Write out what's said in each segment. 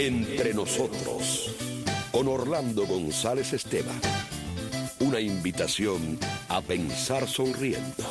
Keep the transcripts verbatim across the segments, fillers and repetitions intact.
Entre nosotros, con Orlando González Esteban. Una invitación a pensar sonriendo.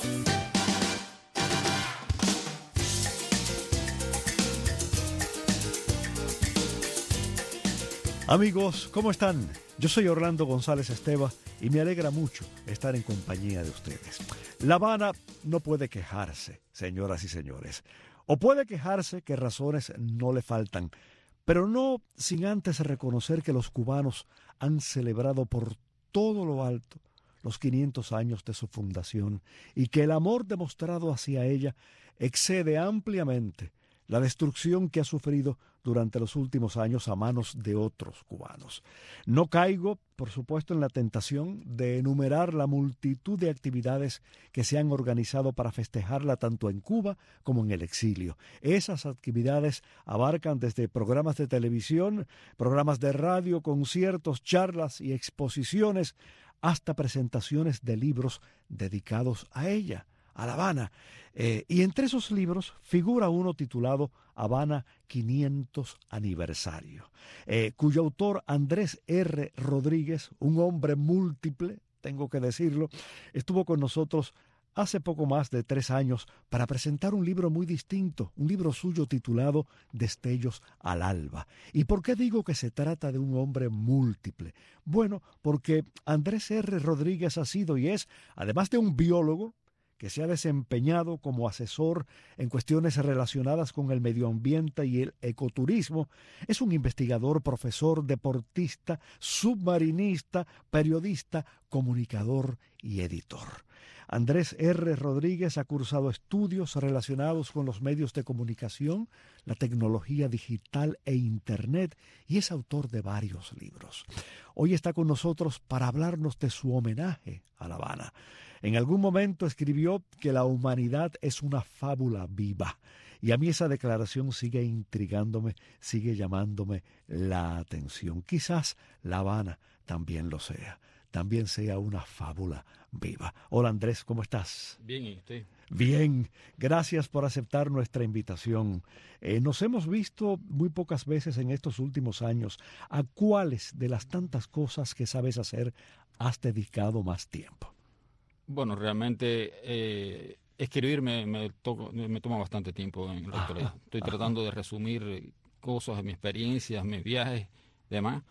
Amigos, ¿cómo están? Yo soy Orlando González Esteban y me alegra mucho estar en compañía de ustedes. La Habana no puede quejarse, señoras y señores. O puede quejarse que razones no le faltan, pero no sin antes reconocer que los cubanos han celebrado por todo lo alto los quinientos años de su fundación y que el amor demostrado hacia ella excede ampliamente la destrucción que ha sufrido durante los últimos años a manos de otros cubanos. No caigo, por supuesto, en la tentación de enumerar la multitud de actividades que se han organizado para festejarla tanto en Cuba como en el exilio. Esas actividades abarcan desde programas de televisión, programas de radio, conciertos, charlas y exposiciones, hasta presentaciones de libros dedicados a ella, a La Habana. Eh, y entre esos libros figura uno titulado Habana quinientos Aniversario, eh, cuyo autor Andrés R. Rodríguez, un hombre múltiple, tengo que decirlo, estuvo con nosotros hace poco más de tres años para presentar un libro muy distinto, un libro suyo titulado Destellos al Alba. ¿Y por qué digo que se trata de un hombre múltiple? Bueno, porque Andrés R. Rodríguez ha sido y es, además de un biólogo, que se ha desempeñado como asesor en cuestiones relacionadas con el medio ambiente y el ecoturismo, es un investigador, profesor, deportista, submarinista, periodista, comunicador y editor. Andrés R. Rodríguez ha cursado estudios relacionados con los medios de comunicación, la tecnología digital e Internet y es autor de varios libros. Hoy está con nosotros para hablarnos de su homenaje a La Habana. En algún momento escribió que la humanidad es una fábula viva y a mí esa declaración sigue intrigándome, sigue llamándome la atención. Quizás La Habana también lo sea, también sea una fábula viva. Hola Andrés, ¿cómo estás? Bien, ¿y usted? Bien, gracias por aceptar nuestra invitación. Eh, nos hemos visto muy pocas veces en estos últimos años. ¿A cuáles de las tantas cosas que sabes hacer has dedicado más tiempo? Bueno, realmente eh, escribir me, me, to- me toma bastante tiempo en la actualidad. Estoy Ajá. tratando de resumir cosas de mis experiencias, mis viajes, demás,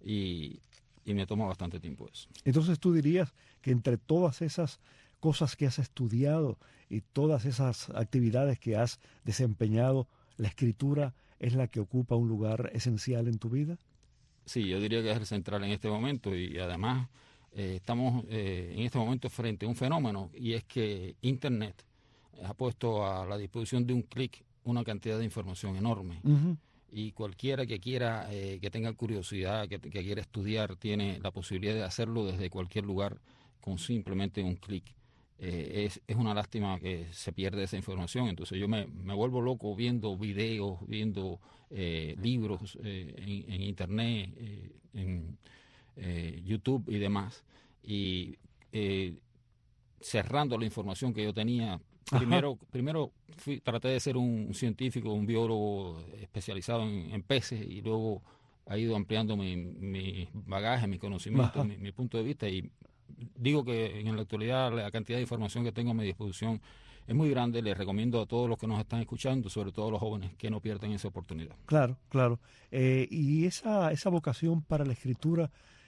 y, y me toma bastante tiempo eso. Entonces tú dirías que entre todas esas cosas que has estudiado y todas esas actividades que has desempeñado, la escritura es la que ocupa un lugar esencial en tu vida. Sí, yo diría que es el central en este momento y además eh, estamos eh, en este momento frente a un fenómeno y es que Internet ha puesto a la disposición de un clic una cantidad de información enorme. Uh-huh. Y cualquiera que quiera, eh, que tenga curiosidad, que, que quiera estudiar, tiene la posibilidad de hacerlo desde cualquier lugar con simplemente un clic. Eh, es, es una lástima que se pierde esa información, entonces yo me, me vuelvo loco viendo videos, viendo eh, libros eh, en, en internet, eh, en eh, YouTube y demás, y eh, cerrando la información que yo tenía. Primero, primero fui, traté de ser un científico, un biólogo especializado en, en peces y luego ha ido ampliando mi, mi bagaje, mi conocimiento, mi, mi punto de vista y digo que en la actualidad la cantidad de información que tengo a mi disposición es muy grande. Les recomiendo a todos los que nos están escuchando, sobre todo a los jóvenes, que no pierdan esa oportunidad. Claro, claro. Eh, y esa, esa vocación para la escritura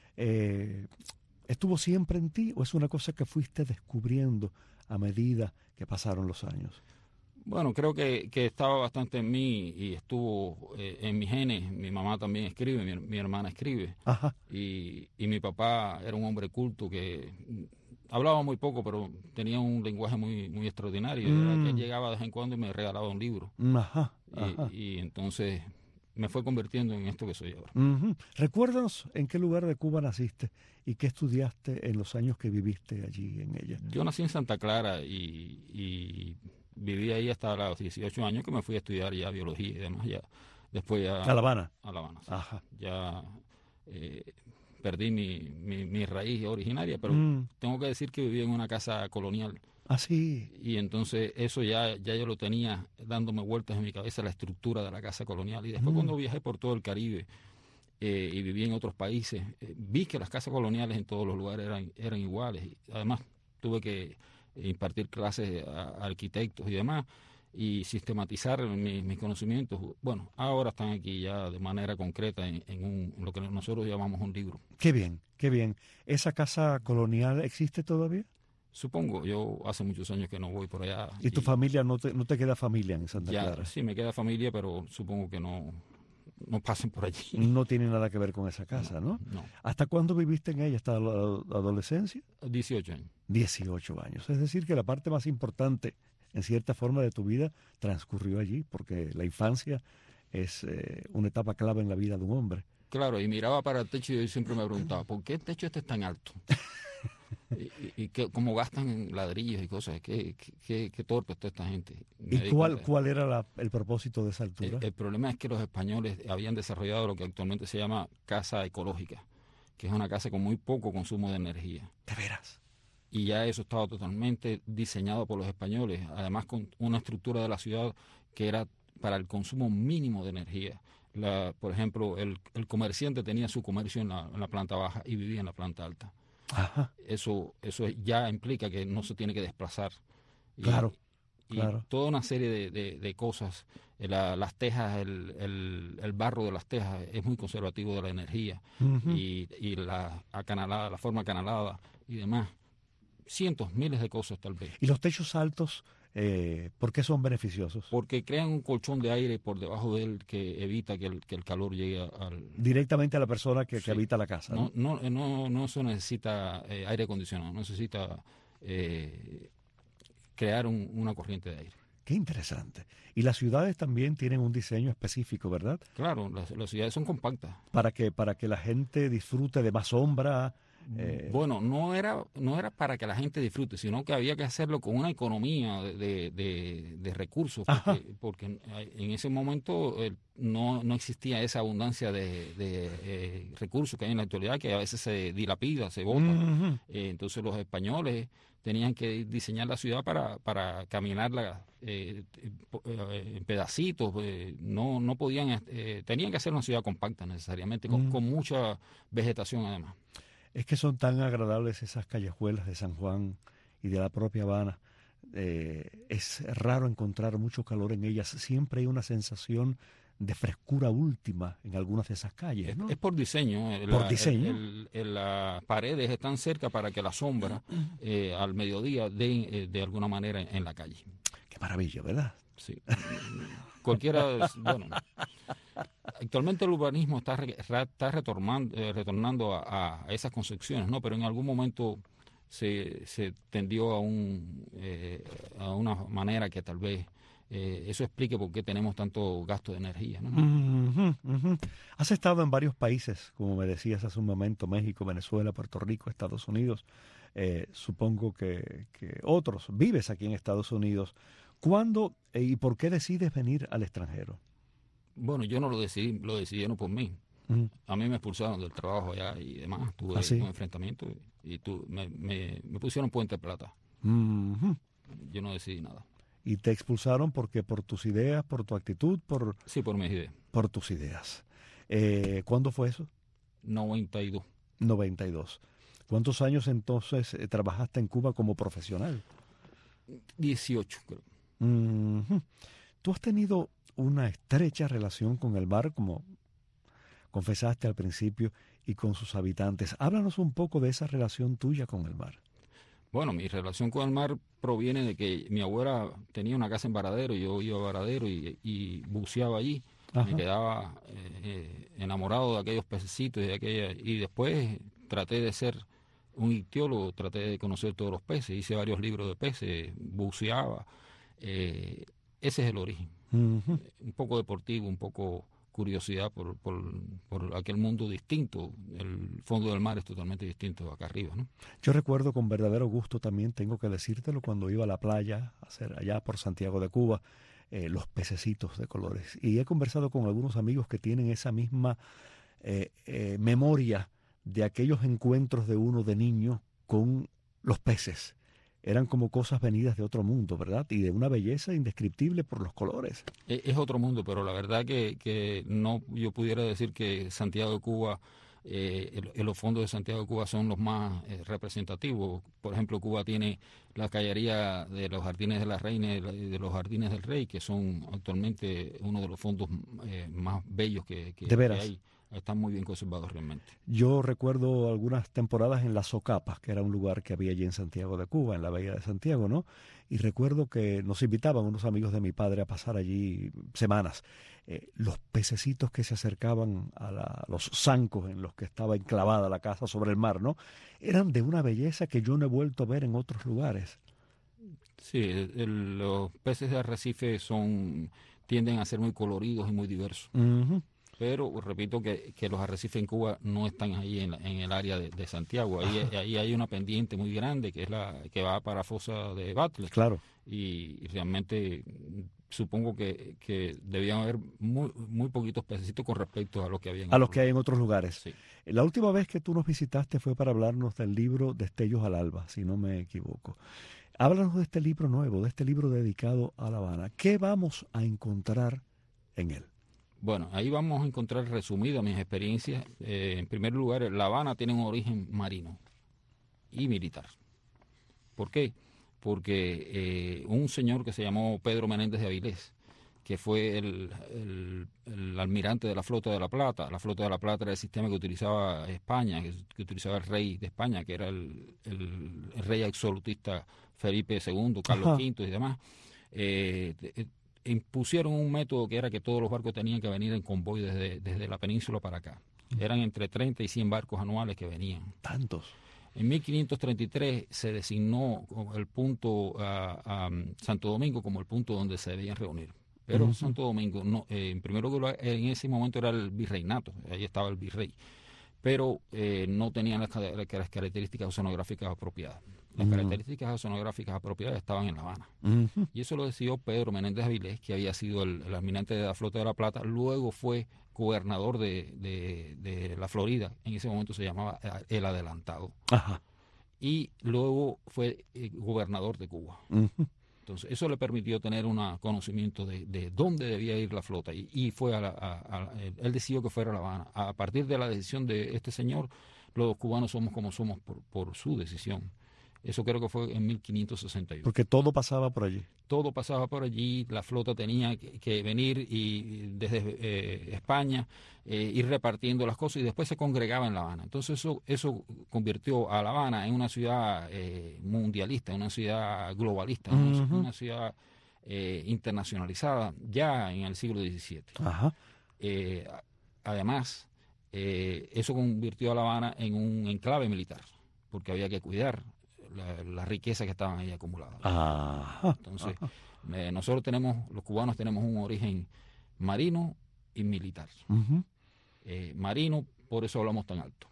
eh, ¿estuvo siempre en ti o es una cosa que fuiste descubriendo a medida que pasaron los años? Bueno, creo que, que estaba bastante en mí y estuvo eh, en mis genes. Mi mamá también escribe, mi, mi hermana escribe. Ajá. Y, y mi papá era un hombre culto que hablaba muy poco, pero tenía un lenguaje muy muy extraordinario. Mm. Era que él llegaba de vez en cuando y me regalaba un libro. Ajá, ajá. Y, y entonces me fue convirtiendo en esto que soy ahora. Uh-huh. Recuérdanos en qué lugar de Cuba naciste y qué estudiaste en los años que viviste allí en ella. Yo nací en Santa Clara y, y viví ahí hasta los dieciocho años que me fui a estudiar ya biología y demás. Ya, después ya... ¿A La Habana? A La Habana, sí. Ajá. Ya eh, perdí mi, mi, mi raíz originaria, pero Mm. tengo que decir que viví en una casa colonial Así. Y entonces eso ya, ya yo lo tenía dándome vueltas en mi cabeza, la estructura de la casa colonial. Y después Mm. cuando viajé por todo el Caribe eh, y viví en otros países, eh, vi que las casas coloniales en todos los lugares eran, eran iguales. Y además tuve que impartir clases a, a arquitectos y demás y sistematizar mi, mis conocimientos. Bueno, ahora están aquí ya de manera concreta en, en, un, en lo que nosotros llamamos un libro. Qué bien, qué bien. ¿Esa casa colonial existe todavía? Supongo, yo hace muchos años que no voy por allá. ¿Y tu familia, no te, no te queda familia en Santa ya, Clara? Sí, me queda familia, pero supongo que no, no pasen por allí. No tiene nada que ver con esa casa, ¿no? No. ¿Hasta cuándo viviste en ella? ¿Hasta la adolescencia? dieciocho años. dieciocho años. Es decir, que la parte más importante, en cierta forma, de tu vida transcurrió allí, porque la infancia es eh, una etapa clave en la vida de un hombre. Claro, y miraba para el techo y yo siempre me preguntaba, ¿por qué el techo este es tan alto? y y, y que, cómo gastan ladrillos y cosas, qué, qué, qué torpe está esta gente. Me ¿Y cuál, cuál era la, el propósito de esa altura? El, el problema es que los españoles habían desarrollado lo que actualmente se llama casa ecológica, que es una casa con muy poco consumo de energía. ¿De veras? Y ya eso estaba totalmente diseñado por los españoles, además con una estructura de la ciudad que era para el consumo mínimo de energía. La, por ejemplo, el, el comerciante tenía su comercio en la, en la planta baja y vivía en la planta alta. Ajá. Eso, eso ya implica que no se tiene que desplazar. Y, claro, y claro. toda una serie de, de, de cosas. La, las tejas, el, el, el barro de las tejas es muy conservativo de la energía. Uh-huh. Y, y la acanalada, la forma acanalada y demás. Cientos, miles de cosas tal vez. ¿Y los techos altos, eh, por qué son beneficiosos? Porque crean un colchón de aire por debajo de él que evita que el, que el calor llegue al... Directamente a la persona que, Sí. que habita la casa, ¿no? No, no, no, no se necesita eh, aire acondicionado, no necesita eh, crear un, una corriente de aire. Qué interesante. Y las ciudades también tienen un diseño específico, ¿verdad? Claro, las, las ciudades son compactas. Para que, para que la gente disfrute de más sombra. Eh, bueno, no era, no era para que la gente disfrute, sino que había que hacerlo con una economía de, de, de recursos, porque, porque en ese momento eh, no, no existía esa abundancia de, de eh, recursos que hay en la actualidad, que a veces se dilapida, se bota. Uh-huh. eh, entonces los españoles tenían que diseñar la ciudad para, para caminarla eh, en pedacitos, eh, no, no podían, eh, tenían que hacer una ciudad compacta necesariamente, con, uh-huh. con mucha vegetación además. Es que son tan agradables esas callejuelas de San Juan y de la propia Habana. Eh, es raro encontrar mucho calor en ellas. Siempre hay una sensación de frescura última en algunas de esas calles, ¿no? Es, es por diseño. ¿Por la, diseño? El, el, el, las paredes están cerca para que la sombra eh, al mediodía dé eh, de alguna manera en, en la calle. Qué maravilla, ¿verdad? Sí. Cualquiera, bueno... Actualmente el urbanismo está, re, está retornando, eh, retornando a, a esas concepciones, ¿no? Pero en algún momento se, se tendió a, un, eh, a una manera que tal vez eh, eso explique por qué tenemos tanto gasto de energía, ¿no? Uh-huh, uh-huh. Has estado en varios países, como me decías hace un momento, México, Venezuela, Puerto Rico, Estados Unidos. Eh, supongo que, que otros. Vives aquí en Estados Unidos. ¿Cuándo eh, y por qué decides venir al extranjero? Bueno, yo no lo decidí, lo decidieron por mí. Uh-huh. A mí me expulsaron del trabajo allá y demás. Tuve ¿Ah, sí? un enfrentamiento y, y tu, me, me, me pusieron Puente Plata. Uh-huh. Yo no decidí nada. ¿Y te expulsaron porque por tus ideas, por tu actitud? por Sí, por mis ideas. Por tus ideas. Eh, ¿Cuándo fue eso? noventa y dos. noventa y dos. ¿Cuántos años entonces eh, trabajaste en Cuba como profesional? dieciocho, creo. Uh-huh. ¿Tú has tenido una estrecha relación con el mar, como confesaste al principio, y con sus habitantes? Háblanos un poco de esa relación tuya con el mar. Bueno, mi relación con el mar proviene de que mi abuela tenía una casa en Varadero, y yo iba a Varadero y, y buceaba allí. Ajá. Me quedaba eh, enamorado de aquellos pececitos y, de aquella, y después traté de ser un ictiólogo, traté de conocer todos los peces, hice varios libros de peces, buceaba. Eh, ese es el origen. Uh-huh. Un poco deportivo, un poco curiosidad por, por, por aquel mundo distinto. El fondo del mar es totalmente distinto acá arriba, ¿no? Yo recuerdo con verdadero gusto también, tengo que decírtelo, cuando iba a la playa, a hacer allá por Santiago de Cuba, eh, los pececitos de colores. Y he conversado con algunos amigos que tienen esa misma eh, eh, memoria de aquellos encuentros de uno de niño con los peces. eran como cosas venidas de otro mundo, ¿verdad? Y de una belleza indescriptible por los colores. Es, es otro mundo, pero la verdad que, que no yo pudiera decir que Santiago de Cuba, eh, el, el, los fondos de Santiago de Cuba son los más eh, representativos. Por ejemplo, Cuba tiene la callería de los Jardines de la Reina y de los Jardines del Rey, que son actualmente uno de los fondos eh, más bellos que, que, ¿De veras? que hay. Están muy bien conservados realmente. Yo recuerdo algunas temporadas en Las Socapas, que era un lugar que había allí en Santiago de Cuba, en la Bahía de Santiago, ¿no? Y recuerdo que nos invitaban unos amigos de mi padre a pasar allí semanas. Eh, los pececitos que se acercaban a la, los zancos en los que estaba enclavada la casa sobre el mar, ¿no? Eran de una belleza que yo no he vuelto a ver en otros lugares. Sí, el, el, los peces de arrecife son tienden a ser muy coloridos y muy diversos. Uh-huh. Pero repito que, que los arrecifes en Cuba no están ahí en, la, en el área de, de Santiago. Ahí, ahí hay una pendiente muy grande que es la que va para Fosa de Batle. Claro. Y, y realmente supongo que, que debían haber muy, muy poquitos pececitos con respecto a lo que había en a los que hay en otros lugares. Sí. La última vez que tú nos visitaste fue para hablarnos del libro Destellos al Alba, si no me equivoco. Háblanos de este libro nuevo, de este libro dedicado a La Habana. ¿Qué vamos a encontrar en él? Bueno, ahí vamos a encontrar resumidas mis experiencias. Eh, en primer lugar, La Habana tiene un origen marino y militar. ¿Por qué? Porque eh, un señor que se llamó Pedro Menéndez de Avilés, que fue el, el, el almirante de la Flota de la Plata. La Flota de la Plata era el sistema que utilizaba España, que, que utilizaba el rey de España, que era el, el, el rey absolutista Felipe segundo, Carlos Ajá. quinto y demás. Eh, impusieron un método que era que todos los barcos tenían que venir en convoy desde, desde la península para acá. Eran entre treinta y cien barcos anuales que venían. ¿Tantos? En mil quinientos treinta y tres se designó el punto a, a Santo Domingo como el punto donde se debían reunir. Pero uh-huh. Santo Domingo, no, eh, en primer lugar, en ese momento era el virreinato, ahí estaba el virrey, pero eh, no tenían las, las características oceanográficas apropiadas. Las uh-huh. características oceanográficas apropiadas estaban en La Habana. Uh-huh. Y eso lo decidió Pedro Menéndez Avilés, que había sido el, el almirante de la Flota de la Plata, luego fue gobernador de, de, de la Florida, en ese momento se llamaba El Adelantado. Ajá. Y luego fue eh, gobernador de Cuba. Uh-huh. Entonces, eso le permitió tener un conocimiento de, de dónde debía ir la flota. Y, y fue a la, a, a, él decidió que fuera a La Habana. A partir de la decisión de este señor, los cubanos somos como somos por, por su decisión. Eso creo que fue en mil quinientos sesenta y uno. Porque todo pasaba por allí. Todo pasaba por allí, la flota tenía que, que venir y desde eh, España, eh, ir repartiendo las cosas y después se congregaba en La Habana. Entonces eso, eso convirtió a La Habana en una ciudad eh, mundialista, una ciudad globalista, uh-huh. una, una ciudad eh, internacionalizada ya en el siglo diecisiete. Ajá. Eh, además, eh, eso convirtió a La Habana en un enclave militar, porque había que cuidar la, la riqueza que estaban ahí acumuladas. Ajá. Entonces, eh, nosotros tenemos, los cubanos tenemos un origen marino y militar. Uh-huh. Eh, marino, por eso hablamos tan alto.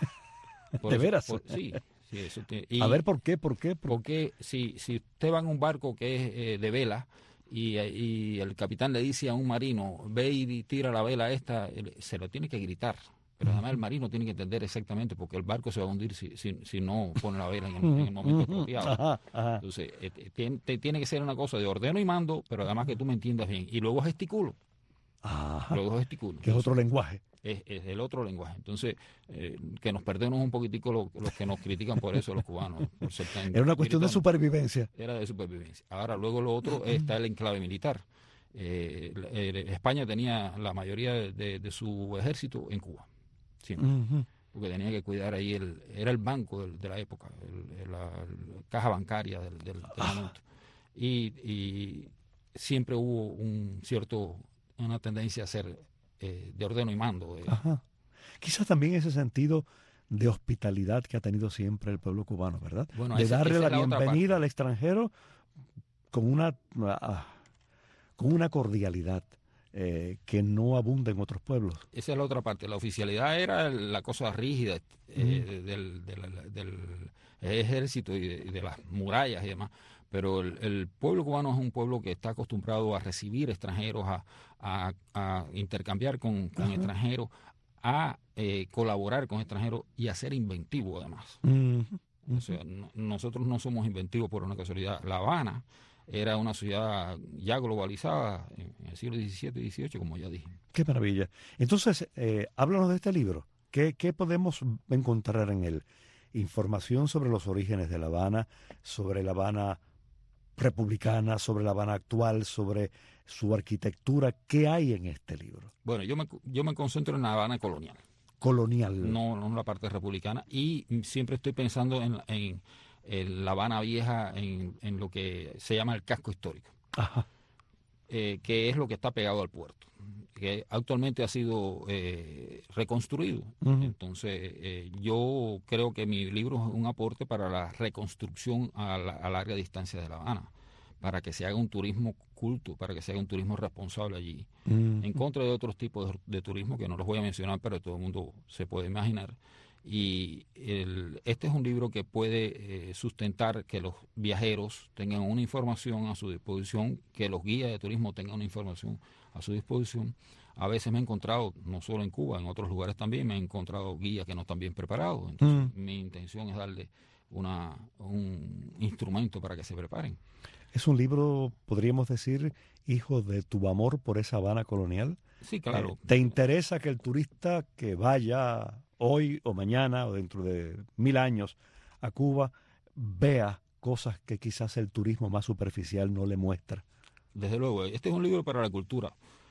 Por ¿De eso, veras? Por, sí. sí eso te, y A ver, ¿por qué? ¿Por qué? ¿Por... Porque si, si usted va en un barco que es eh, de vela y, y el capitán le dice a un marino, ve y tira la vela esta, se lo tiene que gritar. Pero además el marino tiene que entender exactamente porque el barco se va a hundir si, si, si no pone la vela en el, en el momento apropiado. Ajá, ajá. Entonces, eh, tiene, tiene que ser una cosa de ordeno y mando, pero además que tú me entiendas bien. Y luego gesticulo. Ajá. Luego gesticulo. Que es otro lenguaje. Es, es el otro lenguaje. Entonces, eh, que nos perdemos un poquitico los, los que nos critican por eso, los cubanos. Por ser tan Era una cuestión de supervivencia. Era de supervivencia. Ahora, luego lo otro está el enclave militar. Eh, eh, España tenía la mayoría de, de, de su ejército en Cuba. Siempre, uh-huh. porque tenía que cuidar ahí, el era el banco del, de la época, el, la, la caja bancaria del, del, del ah. momento. Y, y siempre hubo un cierto, una tendencia a ser eh, de ordeno y mando. Eh. Ajá. Quizás también ese sentido de hospitalidad que ha tenido siempre el pueblo cubano, ¿verdad? Bueno, de ese, darle la, la bienvenida al extranjero con una, uh, con una cordialidad. Eh, que no abunda en otros pueblos. Esa es la otra parte. La oficialidad era la cosa rígida eh, mm. del, del, del ejército y de, de las murallas y demás. Pero el, el pueblo cubano es un pueblo que está acostumbrado a recibir extranjeros, a, a, a intercambiar con, con extranjeros, a eh, colaborar con extranjeros y a ser inventivo además. Mm. Uh-huh. O sea, no, nosotros no somos inventivos por una casualidad. La Habana era una ciudad ya globalizada en el siglo diecisiete y dieciocho, como ya dije. Qué maravilla. Entonces, eh, háblanos de este libro. ¿Qué, ¿Qué podemos encontrar en él? Información sobre los orígenes de La Habana, sobre La Habana republicana, sobre La Habana actual, sobre su arquitectura. ¿Qué hay en este libro? Bueno, yo me, yo me concentro en La Habana colonial. Colonial. No, no en la parte republicana. Y siempre estoy pensando en, en, en La Habana vieja, en, en lo que se llama el casco histórico. Ajá. Eh, que es lo que está pegado al puerto, que actualmente ha sido eh, reconstruido. Uh-huh. Entonces, eh, yo creo que mi libro es un aporte para la reconstrucción a, la, a larga distancia de La Habana, para que se haga un turismo culto, para que se haga un turismo responsable allí, uh-huh. en contra de otros tipos de, de turismo que no los voy a mencionar, pero todo el mundo se puede imaginar. Y el, este es un libro que puede eh, sustentar que los viajeros tengan una información a su disposición, que los guías de turismo tengan una información a su disposición. A veces me he encontrado, no solo en Cuba, en otros lugares también, me he encontrado guías que no están bien preparados. Entonces, mm. mi intención es darle una, un instrumento para que se preparen. Es un libro, podríamos decir, hijo de tu amor por esa Habana colonial. Sí, claro. Eh, ¿Te interesa que el turista que vaya hoy o mañana o dentro de mil años a Cuba vea cosas que quizás el turismo más superficial no le muestra? Desde luego, este es un libro para la cultura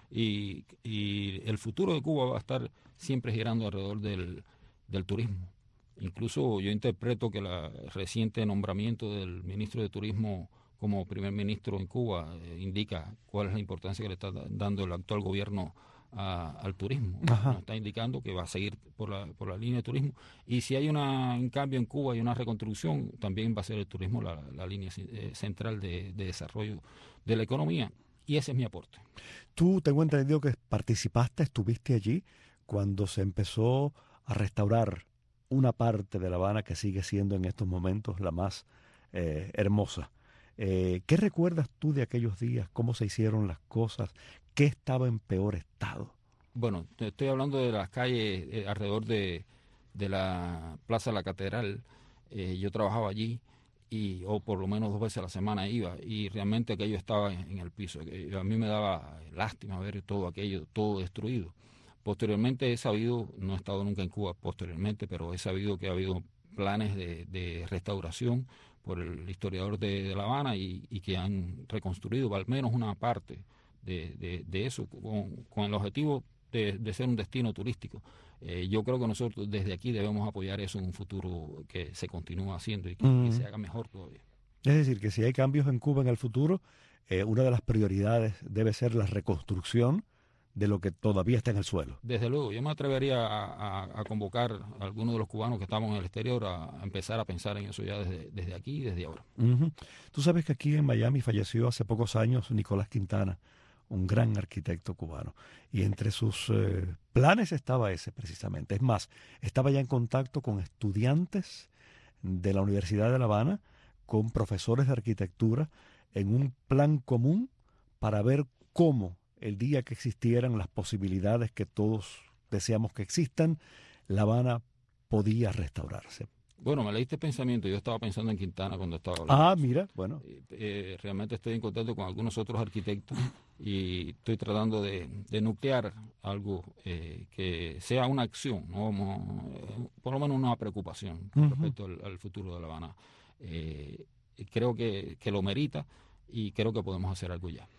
y, y el futuro de Cuba va a estar siempre girando alrededor del, del turismo. Incluso yo interpreto que el reciente nombramiento del ministro de Turismo como primer ministro en Cuba eh, indica cuál es la importancia que le está dando el actual gobierno A, al turismo. Nos está indicando que va a seguir por la, por la línea de turismo, y si hay una, un cambio en Cuba y una reconstrucción, también va a ser el turismo la, la línea eh, central de, de desarrollo de la economía, y ese es mi aporte. Tú, tengo entendido que participaste, estuviste allí cuando se empezó a restaurar una parte de La Habana que sigue siendo en estos momentos la más eh, hermosa. Eh, ¿Qué recuerdas tú de aquellos días? ¿Cómo se hicieron las cosas? ¿Qué estaba en peor estado? Bueno, te estoy hablando de las calles eh, alrededor de, de la Plaza de la Catedral. Eh, yo trabajaba allí, y o por lo menos dos veces a la semana iba, y realmente aquello estaba en, en el piso. A mí me daba lástima ver todo aquello, todo destruido. Posteriormente he sabido, no he estado nunca en Cuba posteriormente, pero he sabido que ha habido planes de, de restauración por el historiador de, de La Habana, y, y que han reconstruido al menos una parte de, de, de eso con, con el objetivo de, de ser un destino turístico. Eh, yo creo que nosotros desde aquí debemos apoyar eso en un futuro, que se continúe haciendo y que, mm. que se haga mejor todavía. Es decir, que si hay cambios en Cuba en el futuro, eh, una de las prioridades debe ser la reconstrucción de lo que todavía está en el suelo. Desde luego, yo me atrevería a, a, a convocar a algunos de los cubanos que estamos en el exterior a, a empezar a pensar en eso ya desde, desde aquí y desde ahora. Uh-huh. Tú sabes que aquí en Miami falleció hace pocos años Nicolás Quintana, un gran arquitecto cubano, y entre sus eh, planes estaba ese precisamente. Es más, estaba ya en contacto con estudiantes de la Universidad de La Habana, con profesores de arquitectura, en un plan común para ver cómo el día que existieran las posibilidades que todos deseamos que existan, La Habana podía restaurarse. Bueno, me leíste pensamiento. Yo estaba pensando en Quintana cuando estaba hablando. Ah, mira, bueno. Eh, eh, realmente estoy en contacto con algunos otros arquitectos y estoy tratando de, de nuclear algo eh, que sea una acción, ¿no? Como, eh, por lo menos una preocupación con uh-huh. respecto al, al futuro de La Habana. Eh, creo que, que lo merita, y creo que podemos hacer algo ya.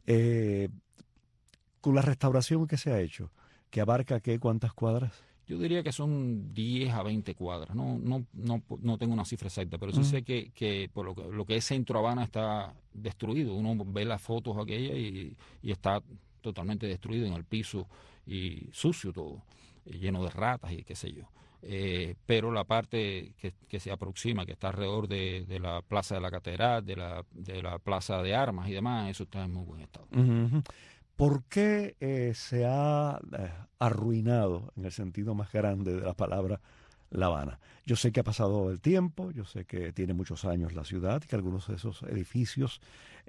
Eh, con la restauración que se ha hecho, ¿que abarca qué, cuántas cuadras? Yo diría que son diez a veinte cuadras. No no no no tengo una cifra exacta, pero sí uh-huh. sé que, que por lo que, lo que es Centro Habana está destruido. Uno ve las fotos aquellas y, y está totalmente destruido en el piso y sucio todo, lleno de ratas y qué sé yo. Eh, pero la parte que, que se aproxima, que está alrededor de, de la Plaza de la Catedral, de la, de la Plaza de Armas y demás, eso está en muy buen estado. Uh-huh. ¿Por qué eh, se ha eh, arruinado, en el sentido más grande de la palabra, La Habana? Yo sé que ha pasado el tiempo, yo sé que tiene muchos años la ciudad, y que algunos de esos edificios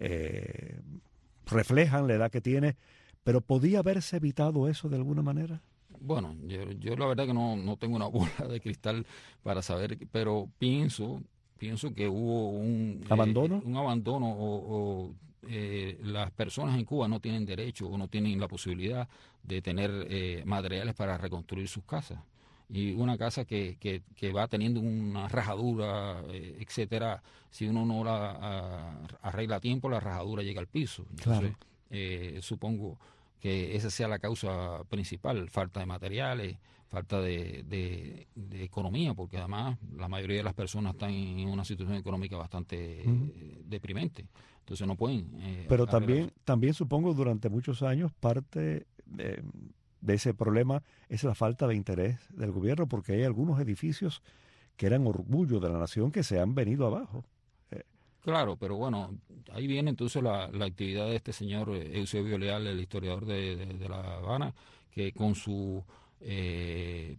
eh, reflejan la edad que tiene, pero ¿podía haberse evitado eso de alguna manera? Bueno, yo, yo la verdad que no, no tengo una bola de cristal para saber, pero pienso pienso que hubo un abandono, eh, un abandono o, o eh, las personas en Cuba no tienen derecho o no tienen la posibilidad de tener eh, materiales para reconstruir sus casas. Y una casa que, que, que va teniendo una rajadura, eh, etcétera, si uno no la a, arregla a tiempo, la rajadura llega al piso. Entonces, claro. eh, supongo que esa sea la causa principal, falta de materiales, falta de, de, de economía, porque además la mayoría de las personas están en una situación económica bastante Uh-huh. eh, deprimente. Entonces no pueden... Eh, Pero también, también supongo durante muchos años parte de, de ese problema es la falta de interés del gobierno, porque hay algunos edificios que eran orgullo de la nación que se han venido abajo. Eh. Claro, pero bueno, ahí viene entonces la, la actividad de este señor Eusebio Leal, el historiador de, de, de La Habana, que con su eh,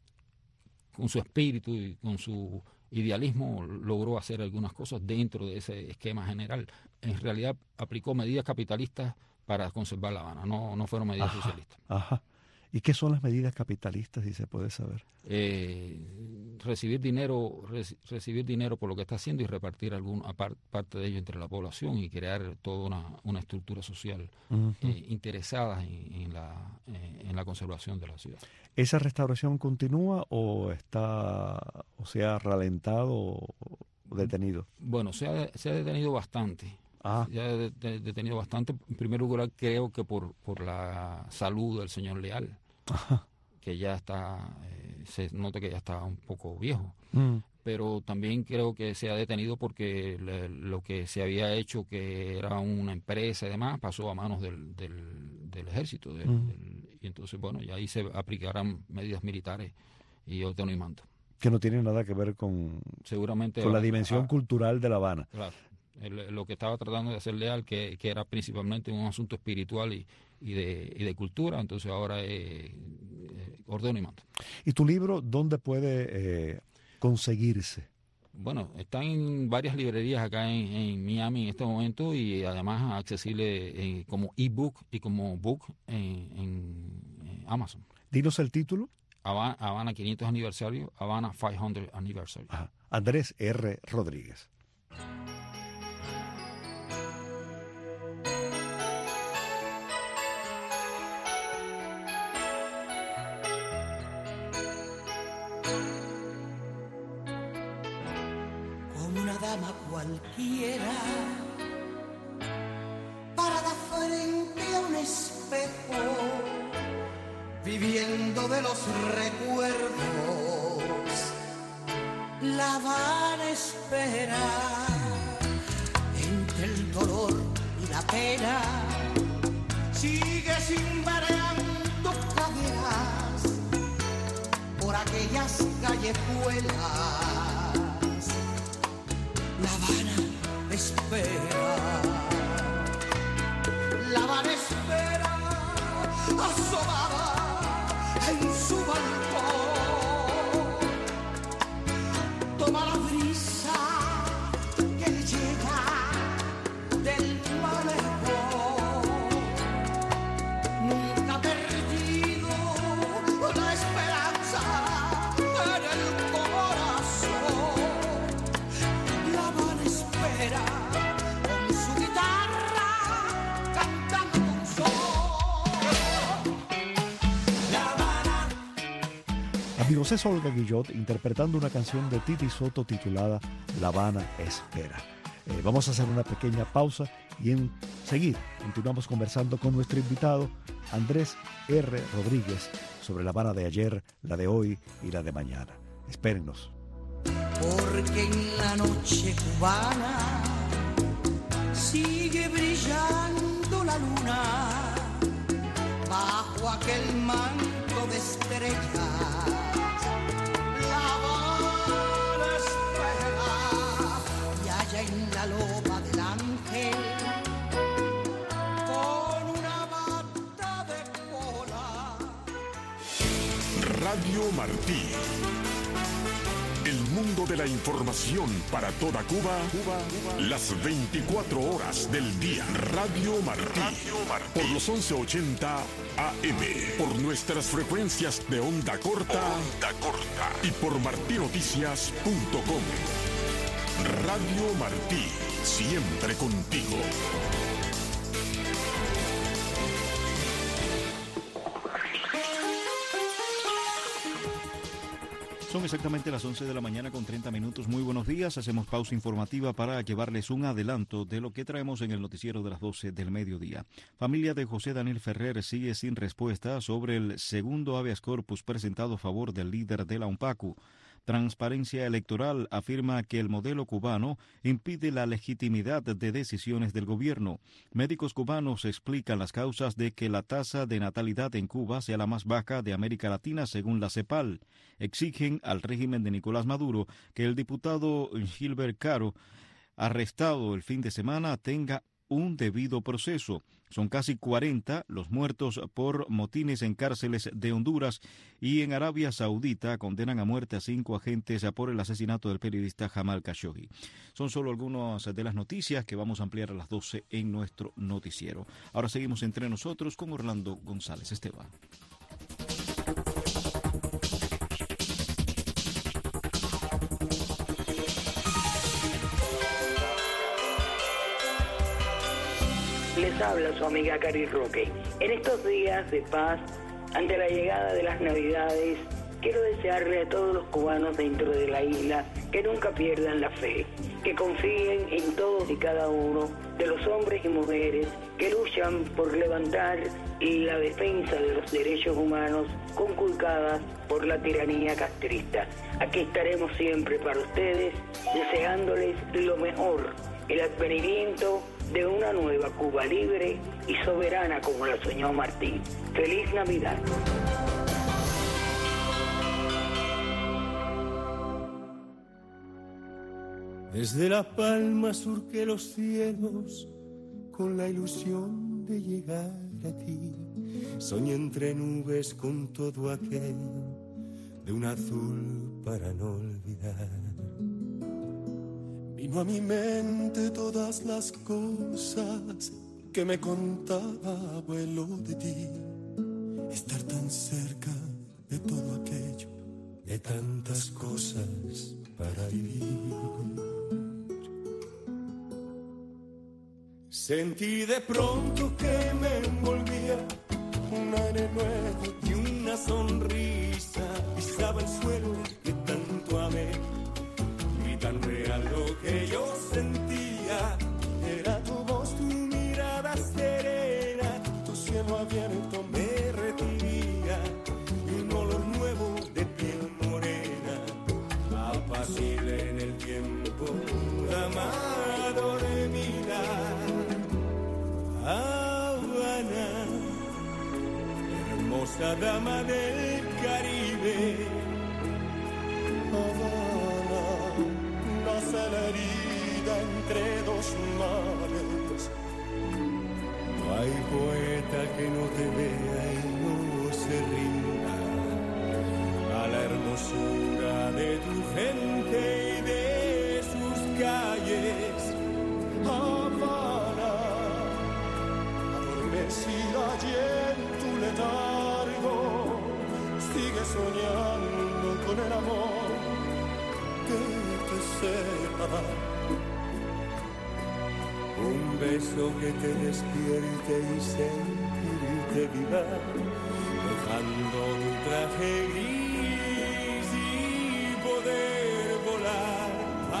con su espíritu y con su idealismo logró hacer algunas cosas dentro de ese esquema general. En realidad aplicó medidas capitalistas para conservar La Habana, no, no fueron medidas Ajá, socialistas. Ajá. ¿Y qué son las medidas capitalistas, si se puede saber? Eh, recibir dinero reci, recibir dinero por lo que está haciendo y repartir alguna par, parte de ello entre la población y crear toda una, una estructura social uh-huh. eh, interesada en, en, la, eh, en la conservación de la ciudad. ¿Esa restauración continúa o está o se ha ralentado o detenido? Bueno, se ha, se ha detenido bastante. Ah. Se ha de, de, detenido bastante. En primer lugar, creo que por, por la salud del señor Leal, Ajá. que ya está, eh, se nota que ya está un poco viejo. Mm. Pero también creo que se ha detenido porque le, lo que se había hecho, que era una empresa y demás, pasó a manos del, del, del ejército. Del, mm. del, y entonces, bueno, y ahí se aplicarán medidas militares y orden y mando. Que no tiene nada que ver con, Seguramente con va, la dimensión a, cultural de La Habana. Claro. El, lo que estaba tratando de hacer Leal, que, que era principalmente un asunto espiritual y, y, de, y de cultura, entonces ahora es eh, orden y mando. ¿Y tu libro dónde puede eh, conseguirse? Bueno, está en varias librerías acá en, en Miami en este momento y además accesible eh, como ebook y como book en, en, en Amazon. Dinos el título. Habana, Habana quinientos aniversario, Habana quinientos aniversario. Ajá. Andrés R. Rodríguez. Cualquiera parada frente a un espejo, viviendo de los recuerdos, La Habana espera entre el dolor y la pena, sigue sin mareando caderas por aquellas callejuelas. La Habana espera, La Habana espera, asomada en su balcón, toma la brisa que le llega del malecón, nunca ha perdido la esperanza en el corazón. La Habana espera con su guitarra cantando un son. La Habana. Amigos, es Olga Guillot interpretando una canción de Titi Soto titulada La Habana espera. Eh, vamos a hacer una pequeña pausa y enseguida continuamos conversando con nuestro invitado Andrés R. Rodríguez sobre La Habana de ayer, la de hoy y la de mañana. Espérennos. Porque en la noche cubana sigue brillando la luna bajo aquel manto de estrellas. La Habana espera y allá en la loma del Ángel con una bata de cola. Radio Martí. El El mundo de la información para toda Cuba, Cuba, Cuba. Las veinticuatro horas del día. Radio Martí. Radio Martí. Por los once ochenta A M. Por nuestras frecuencias de onda corta. Onda corta. Y por martinoticias punto com. Radio Martí. Siempre contigo. Son exactamente las once de la mañana con treinta minutos. Muy buenos días. Hacemos pausa informativa para llevarles un adelanto de lo que traemos en el noticiero de las doce del mediodía. Familia de José Daniel Ferrer sigue sin respuesta sobre el segundo habeas corpus presentado a favor del líder de la UNPACU. Transparencia Electoral afirma que el modelo cubano impide la legitimidad de decisiones del gobierno. Médicos cubanos explican las causas de que la tasa de natalidad en Cuba sea la más baja de América Latina según la CEPAL. Exigen al régimen de Nicolás Maduro que el diputado Gilbert Caro, arrestado el fin de semana, tenga un debido proceso. Son casi cuarenta los muertos por motines en cárceles de Honduras, y en Arabia Saudita condenan a muerte a cinco agentes por el asesinato del periodista Jamal Khashoggi. Son solo algunas de las noticias que vamos a ampliar a las doce en nuestro noticiero. Ahora seguimos entre nosotros con Orlando González Esteban. Les habla su amiga Cari Roque. En estos días de paz, ante la llegada de las Navidades, quiero desearle a todos los cubanos dentro de la isla que nunca pierdan la fe, que confíen en todos y cada uno de los hombres y mujeres que luchan por levantar la defensa de los derechos humanos conculcadas por la tiranía castrista. Aquí estaremos siempre para ustedes, deseándoles lo mejor, el advenimiento de una nueva Cuba libre y soberana como la soñó Martí. ¡Feliz Navidad! Desde La Palma surqué los cielos con la ilusión de llegar a ti. Soñé entre nubes con todo aquello de un azul para no olvidar. Vino a mi mente todas las cosas que me contaba abuelo de ti. Estar tan cerca de todo aquello, de tantas cosas para vivir. Sentí de pronto que me envolvía un aire nuevo y una sonrisa. Pisaba el suelo que tanto amé. Tan real lo que yo sentía, era tu voz, tu mirada serena, tu cielo abierto me recibía, y un olor nuevo de piel morena, apacible en el tiempo, dama dormida. Habana, hermosa dama del Caribe. La herida entre dos mares. No hay poeta que no te vea y no se rinda a la hermosura de tu gente y de sus calles. Habana, adormecida allí en tu letargo, sigue soñando con el amor que sepa. Un beso que te despierte y sentirte viva, dejando tu traje gris y poder volar.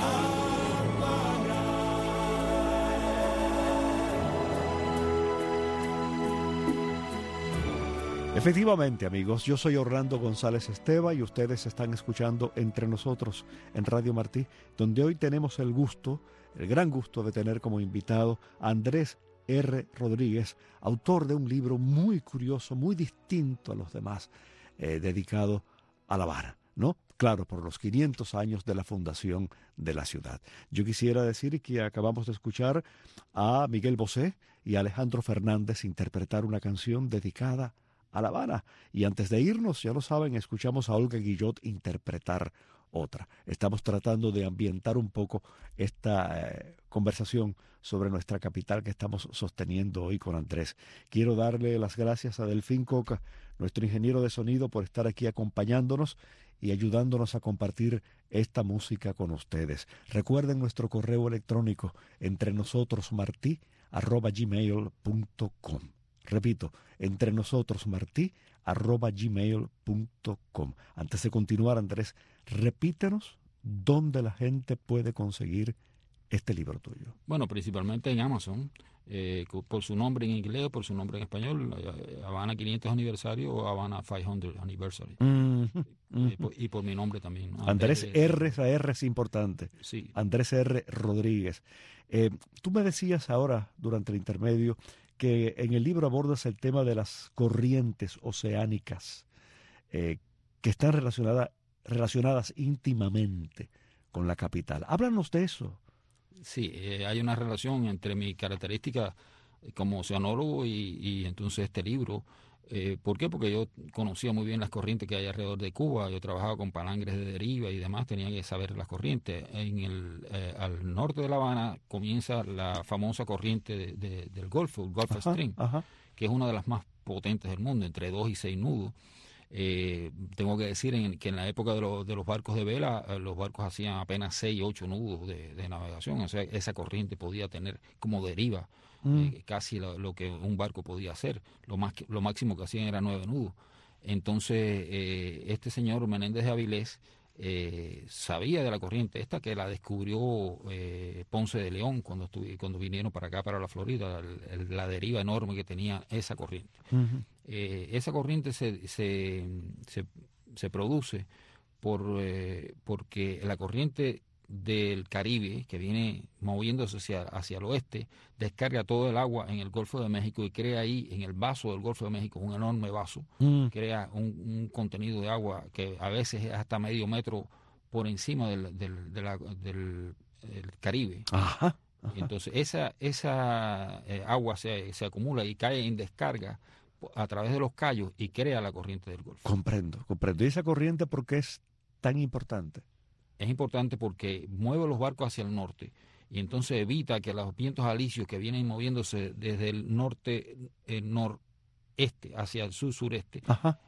Efectivamente, amigos, yo soy Orlando González Esteva y ustedes están escuchando Entre Nosotros en Radio Martí, donde hoy tenemos el gusto, el gran gusto de tener como invitado a Andrés R. Rodríguez, autor de un libro muy curioso, muy distinto a los demás, eh, dedicado a La Habana, ¿no? Claro, por los quinientos años de la fundación de la ciudad. Yo quisiera decir que acabamos de escuchar a Miguel Bosé y a Alejandro Fernández interpretar una canción dedicada a La Habana. Y antes de irnos, ya lo saben, escuchamos a Olga Guillot interpretar otra. Estamos tratando de ambientar un poco esta eh, conversación sobre nuestra capital que estamos sosteniendo hoy con Andrés. Quiero darle las gracias a Delfín Coca, nuestro ingeniero de sonido, por estar aquí acompañándonos y ayudándonos a compartir esta música con ustedes. Recuerden nuestro correo electrónico entre nosotros martí arroba gmail punto com. Repito, entre nosotros martí arroba gmail punto com. Antes de continuar, Andrés, repítenos dónde la gente puede conseguir este libro tuyo. Bueno, principalmente en Amazon, eh, por su nombre en inglés o por su nombre en español, Habana quinientos Aniversario o Habana quinientos Anniversary. Mm-hmm. Mm-hmm. Eh, por, y por mi nombre también, ¿no? Andrés, Andrés R, esa R es importante. Sí. Andrés R. Rodríguez. Eh, tú me decías ahora, durante el intermedio, que en el libro abordas el tema de las corrientes oceánicas eh, que están relacionadas, relacionadas íntimamente con la capital. Háblanos de eso. Sí, eh, hay una relación entre mi característica como oceanólogo y, y entonces este libro. Eh, ¿Por qué? Porque yo conocía muy bien las corrientes que hay alrededor de Cuba. Yo trabajaba con palangres de deriva y demás, tenía que saber las corrientes. En el, eh, al norte de La Habana comienza la famosa corriente de, de, del Golfo, el Gulf ajá, Stream, ajá. que es una de las más potentes del mundo, entre dos y seis nudos. Eh, tengo que decir en, que en la época de, lo, de los barcos de vela, eh, los barcos hacían apenas seis, ocho nudos de, de navegación. O sea, esa corriente podía tener como deriva mm. eh, casi lo, lo que un barco podía hacer. Lo, más, lo máximo que hacían era nueve nudos. Entonces, eh, este señor Menéndez de Avilés eh, sabía de la corriente esta, que la descubrió eh, Ponce de León cuando, estuve, cuando vinieron para acá, para la Florida, el, el, la deriva enorme que tenía esa corriente. Uh-huh. Eh, esa corriente se, se, se, se produce por, eh, porque la corriente del Caribe, que viene moviéndose hacia, hacia el oeste, descarga todo el agua en el Golfo de México y crea ahí, en el vaso del Golfo de México, un enorme vaso, mm. crea un, un contenido de agua que a veces es hasta medio metro por encima del, del, de la, del, del Caribe. Ajá. Ajá. Entonces esa, esa eh, agua se, se acumula y cae en descarga a través de los cayos y crea la corriente del Golfo. Comprendo, comprendo. ¿Y esa corriente por qué es tan importante? Es importante porque mueve los barcos hacia el norte y entonces evita que los vientos alisios que vienen moviéndose desde el norte, el noreste hacia el sur-sureste,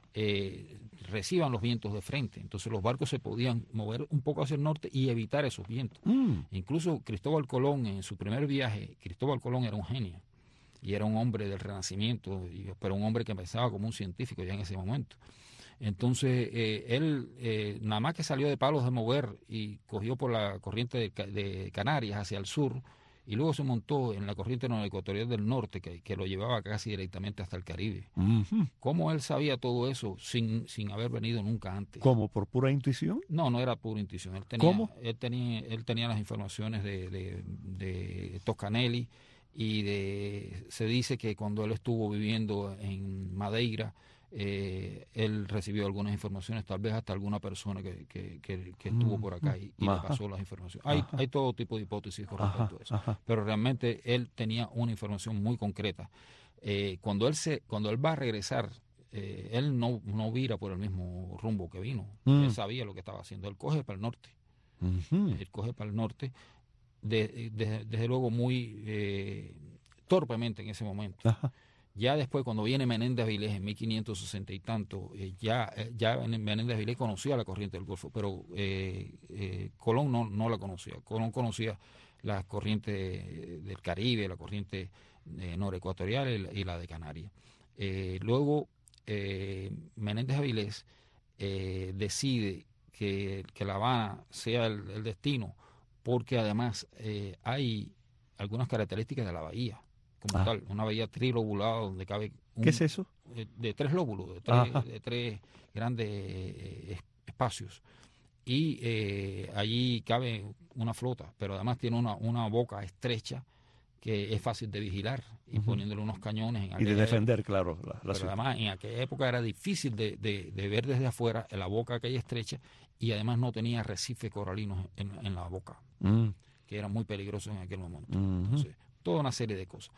eh, reciban los vientos de frente. Entonces los barcos se podían mover un poco hacia el norte y evitar esos vientos. Mm. Incluso Cristóbal Colón, en su primer viaje, Cristóbal Colón era un genio y era un hombre del Renacimiento, pero un hombre que empezaba como un científico ya en ese momento. Entonces, eh, él eh, nada más que salió de Palos de Mover y cogió por la corriente de, de Canarias hacia el sur, y luego se montó en la corriente ecuatorial del norte, que, que lo llevaba casi directamente hasta el Caribe. Uh-huh. ¿Cómo él sabía todo eso sin, sin haber venido nunca antes? ¿Cómo? ¿Por pura intuición? No, no era pura intuición. Él tenía, ¿Cómo? Él tenía, él tenía las informaciones de, de, de Toscanelli, y de, se dice que cuando él estuvo viviendo en Madeira, Eh, él recibió algunas informaciones, tal vez hasta alguna persona que, que, que, que estuvo por acá y, y le pasó las informaciones. Hay, hay todo tipo de hipótesis con respecto a eso, ajá. pero realmente él tenía una información muy concreta. Eh, cuando él se, cuando él va a regresar, eh, él no, no vira por el mismo rumbo que vino. Mm. Él sabía lo que estaba haciendo. Él coge para el norte. Uh-huh. Él coge para el norte, de, de, desde luego muy eh, torpemente en ese momento. Ajá. Ya después, cuando viene Menéndez Avilés en mil quinientos sesenta y tanto, eh, ya, eh, ya Menéndez Avilés conocía la corriente del Golfo, pero eh, eh, Colón no, no la conocía. Colón conocía la corriente del Caribe, la corriente eh, norecuatorial y la, y la de Canarias. Eh, luego, eh, Menéndez Avilés eh, decide que, que La Habana sea el, el destino, porque además eh, hay algunas características de la bahía. Como ah. tal, una bahía trilobulada donde cabe un, ¿qué es eso? De, de tres lóbulos, de tres, de tres grandes eh, espacios. Y eh, allí cabe una flota, pero además tiene una, una boca estrecha que es fácil de vigilar y uh-huh. poniéndole unos cañones. En y de defender, época, claro. La, la pero ciudad. Además, en aquella época era difícil de, de, de ver desde afuera la boca aquella estrecha, y además no tenía arrecifes coralinos en, en la boca, uh-huh. que eran muy peligrosos en aquel momento. Uh-huh. Entonces, toda una serie de cosas.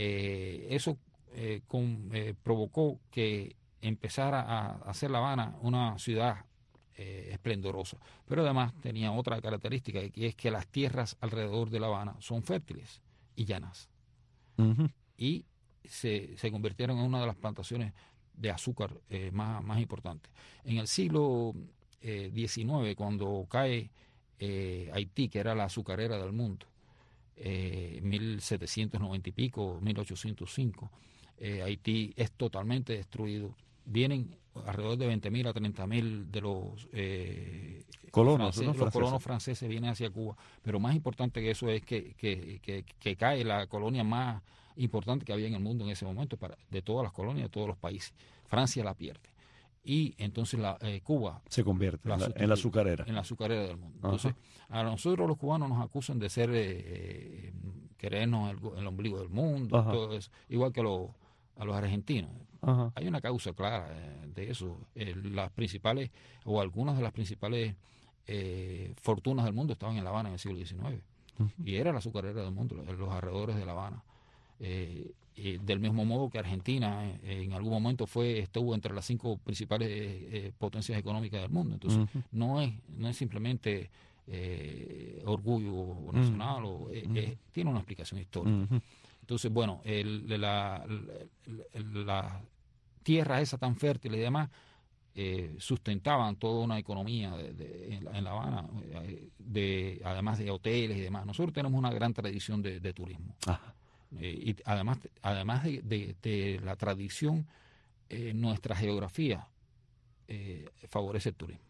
Eh, eso eh, con, eh, provocó que empezara a, a hacer La Habana una ciudad eh, esplendorosa. Pero además tenía otra característica, que es que las tierras alrededor de La Habana son fértiles y llanas. Uh-huh. Y se, se convirtieron en una de las plantaciones de azúcar eh, más, más importantes. En el siglo eh, diecinueve, cuando cae eh, Haití, que era la azucarera del mundo, eh, mil setecientos noventa y pico, mil ochocientos cinco, eh, Haití es totalmente destruido. Vienen alrededor de veinte mil a treinta mil de los, eh, colonos, franceses, ¿no? los franceses. colonos franceses vienen hacia Cuba. Pero más importante que eso es que, que, que, que cae la colonia más importante que había en el mundo en ese momento, para, de todas las colonias, de todos los países. Francia la pierde. Y entonces la, eh, Cuba se convierte en la, en la azucarera. En la azucarera del mundo. Entonces, Ajá. a nosotros los cubanos nos acusan de ser, eh, querernos el, el ombligo del mundo, todo eso, igual que lo, a los argentinos. Ajá. Hay una causa clara eh, de eso. Eh, las principales, o algunas de las principales eh, fortunas del mundo estaban en La Habana en el siglo diecinueve. Uh-huh. Y era la azucarera del mundo, los alrededores de La Habana. Eh, eh, del mismo modo que Argentina eh, en algún momento fue estuvo entre las cinco principales eh, eh, potencias económicas del mundo. Entonces, uh-huh. no es no es simplemente eh, orgullo nacional, uh-huh. o, eh, uh-huh. eh, tiene una explicación histórica. Uh-huh. Entonces, bueno, el, la, la, la tierra esa tan fértil y demás eh, sustentaban toda una economía de, de, en, la, en La Habana, de, además de hoteles y demás. Nosotros tenemos una gran tradición de, de turismo. Ajá. Eh, y además, además de, de, de la tradición, eh, nuestra geografía eh, favorece el turismo.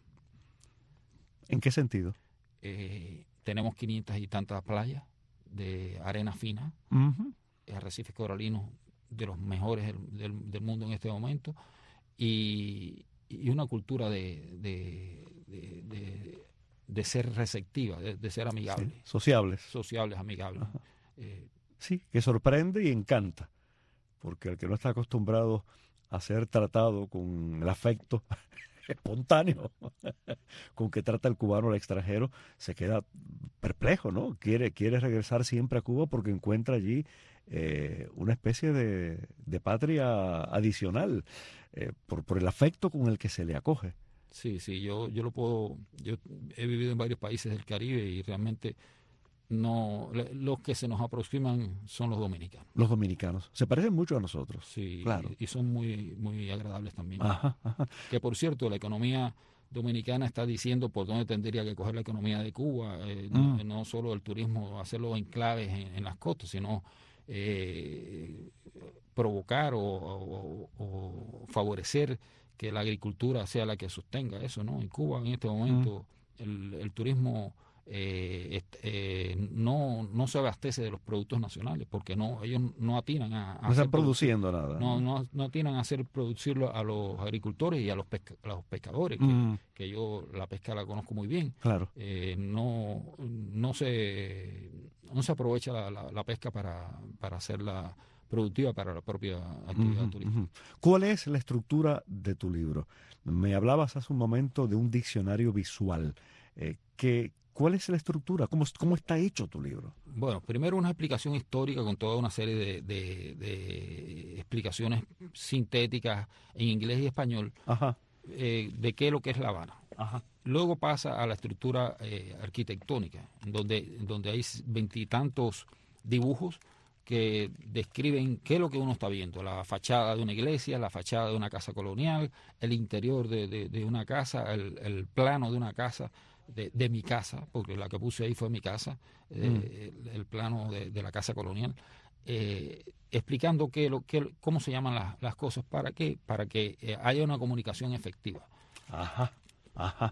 ¿En qué sentido? Eh, tenemos quinientas y tantas playas de arena fina, uh-huh. arrecifes coralinos de los mejores del, del, del mundo en este momento, y, y una cultura de, de, de, de, de ser receptiva, de, de ser amigable. Sí, sociables. Sociables, amigables. Eh, sí, que sorprende y encanta, porque el que no está acostumbrado a ser tratado con el afecto espontáneo con que trata el cubano al extranjero, se queda perplejo, ¿no? Quiere, quiere regresar siempre a Cuba porque encuentra allí eh, una especie de, de patria adicional eh, por, por el afecto con el que se le acoge. Sí, sí, yo, yo lo puedo, yo he vivido en varios países del Caribe y realmente no, los que se nos aproximan son los dominicanos. Los dominicanos. Se parecen mucho a nosotros. Sí, claro. Y, y son muy, muy agradables también. Ajá, ajá. Que por cierto, la economía dominicana está diciendo por dónde tendría que coger la economía de Cuba, eh, mm. no, no solo el turismo, hacerlo enclaves en, en las costas, sino eh, provocar o, o, o favorecer que la agricultura sea la que sostenga eso, ¿no? En Cuba en este momento mm. el, el turismo Eh, eh, no, no se abastece de los productos nacionales porque no ellos no atinan a, a no están produciendo nada no, no no atinan a hacer producirlo a los agricultores y a los, pesca, a los pescadores mm. que, que yo la pesca la conozco muy bien. Claro. Eh, no no se no se aprovecha la, la, la pesca para, para hacerla productiva para la propia actividad uh-huh, turística. Uh-huh. ¿Cuál es la estructura de tu libro? Me hablabas hace un momento de un diccionario visual eh, que ¿cuál es la estructura? ¿Cómo, ¿Cómo está hecho tu libro? Bueno, primero una explicación histórica con toda una serie de, de, de explicaciones sintéticas en inglés y español. Ajá. Eh, de qué es lo que es La Habana. Ajá. Luego pasa a la estructura eh, arquitectónica, donde, donde hay veintitantos dibujos que describen qué es lo que uno está viendo, la fachada de una iglesia, la fachada de una casa colonial, el interior de, de, de una casa, el, el plano de una casa, De, de mi casa, porque la que puse ahí fue mi casa, eh, mm. el, el plano de, de la casa colonial, eh, explicando qué, lo, qué, cómo se llaman las, las cosas, para qué, para que eh, haya una comunicación efectiva. Ajá, ajá.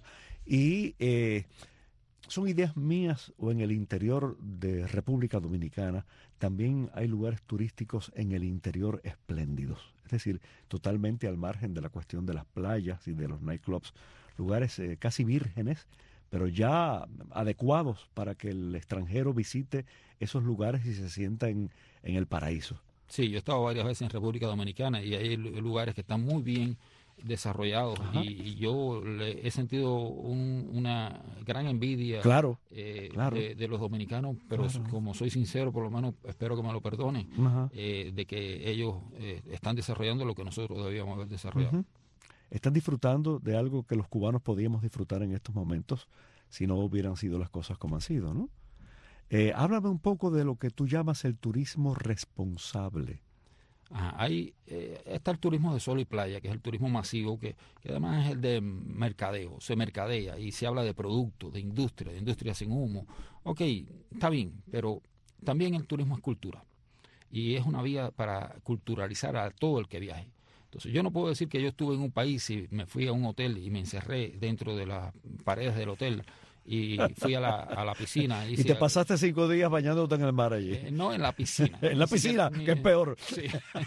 Y eh, son ideas mías o en el interior de República Dominicana también hay lugares turísticos en el interior espléndidos, es decir, totalmente al margen de la cuestión de las playas y de los nightclubs, lugares eh, casi vírgenes, pero ya adecuados para que el extranjero visite esos lugares y se sienta en, en el paraíso. Sí, yo he estado varias veces en República Dominicana y hay lugares que están muy bien desarrollados y, y yo le he sentido un, una gran envidia claro, eh, claro. De, de los dominicanos, pero claro. Como soy sincero, por lo menos espero que me lo perdonen, eh, de que ellos eh, están desarrollando lo que nosotros debíamos haber desarrollado. Uh-huh. están disfrutando de algo que los cubanos podíamos disfrutar en estos momentos si no hubieran sido las cosas como han sido, ¿no? Eh, háblame un poco de lo que tú llamas el turismo responsable. Ajá, ahí eh, está el turismo de sol y playa, que es el turismo masivo, que, que además es el de mercadeo, se mercadea y se habla de productos, de industria, de industria sin humo. Ok, está bien, pero también el turismo es cultura y es una vía para culturalizar a todo el que viaje. Entonces yo no puedo decir que yo estuve en un país y me fui a un hotel y me encerré dentro de las paredes del hotel y fui a la, a la piscina. Y te pasaste cinco días bañándote en el mar allí. Eh, no, en la piscina. En la piscina, que, que es peor. Sí.